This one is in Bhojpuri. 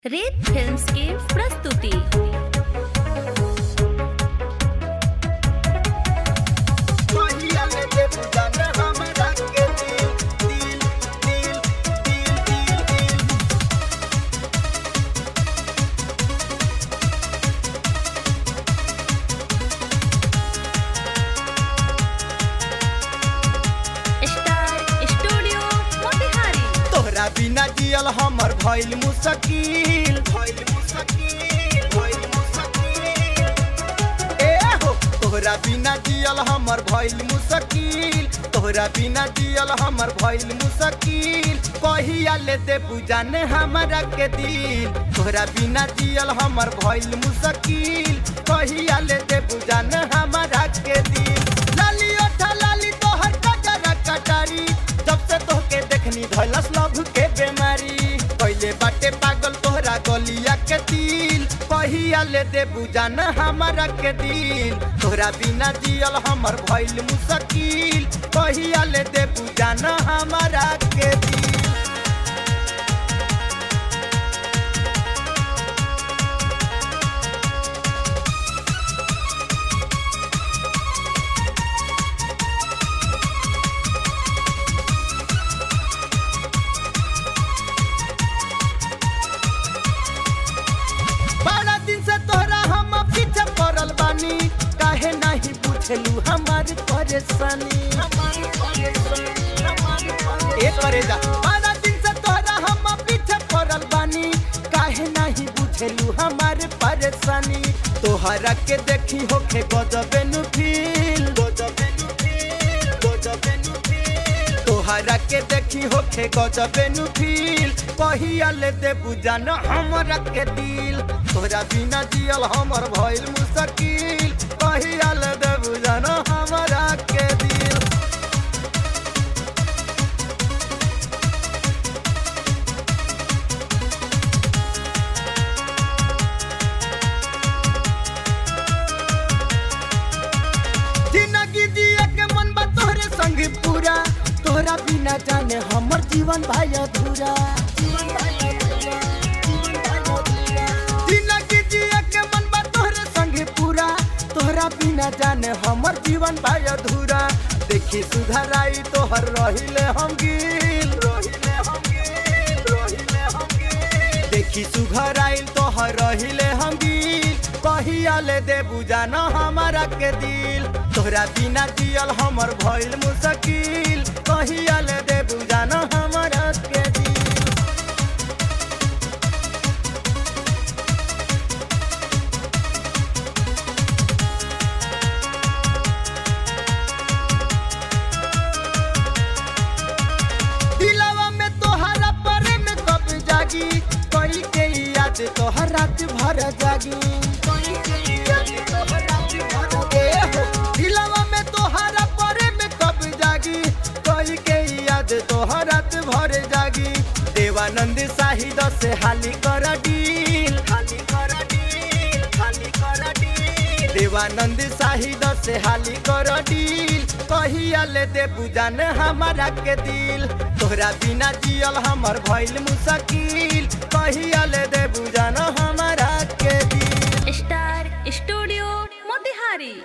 रेत फिल्म्स की प्रस्तुति। तोहरा बिना जियल हमर भइल मुश्किल ए हो तोहरा बिना जियल हमर भइल मुश्किल तोहरा बिना जियल हमर भइल मुश्किल कहिया ले दे बुझान हमरा के दिल तोहरा बिना जियल हमर भइल मुश्किल कहिया ले दे बुझान हमरा के दिल लाली ओठा लाली तोहर कजरा कटारी जब से तोहके देखनी धइलस लव के बेमारी पहले बाटे पागल तोहरा गलिया के दिल कहिया ले दे बुझान हमरा के दिल तोहरा बिना जियल हमर भइल मुश्किल कहिया ले दे बुझान हमरा के दिल। बड़ा दिन से तोहरा हम पीछे पड़ल बानी काहे नहीं पूछलू हमारी परेशानी ए करे जा बड़ा दिन से तोहरा हम पीछे पड़ल बानी काहे नहीं पूछलू हमारी परेशानी तोहरा के देखी होखे गजबे नु फील तोहरा के देखी होखे गजबे नु फील कहिया ले दे बुझान हमरा के दिल तोहरा बिना जियल हमर भइल मुश्किल कहिया ले दे बुझान हमरा के दिल। जिंदगी जिए के मन बा तोहरे संग पूरा तोहरा बिना जाने हमर जीवन भाई अधूरा जिंदगी जिए के मन बा तोहरे संग पूरा तोहरा बिना जाने हमर जीवन भाई अधूरा देखी सुधराई तोहर रहिले हम गिल देखी सुधराई तोहर रहिले हम गिल कहिया ले दे बुझान हमरा के दिल तोहरा बिना जियल हमर भइल मुश्किल कहिया ले दे बुझान हमरा के दिल। दिलवा में तोहरा परे में कब जागी कोई के याद तोहर रात भर जागी दिलवा में तोहरा परे में कब जागी कोई के याद तोहर रात भर जागी देवानंद शाहिद से हाली कर डील देवानंद शाहिद से हाली कर डील कहिया ले दे बुझान हमरा के दिल तोहरा बिना जियल हमर भइल मुश्किल कहिया ले दे बुझान हमरा के दिल। Star studio Motihari.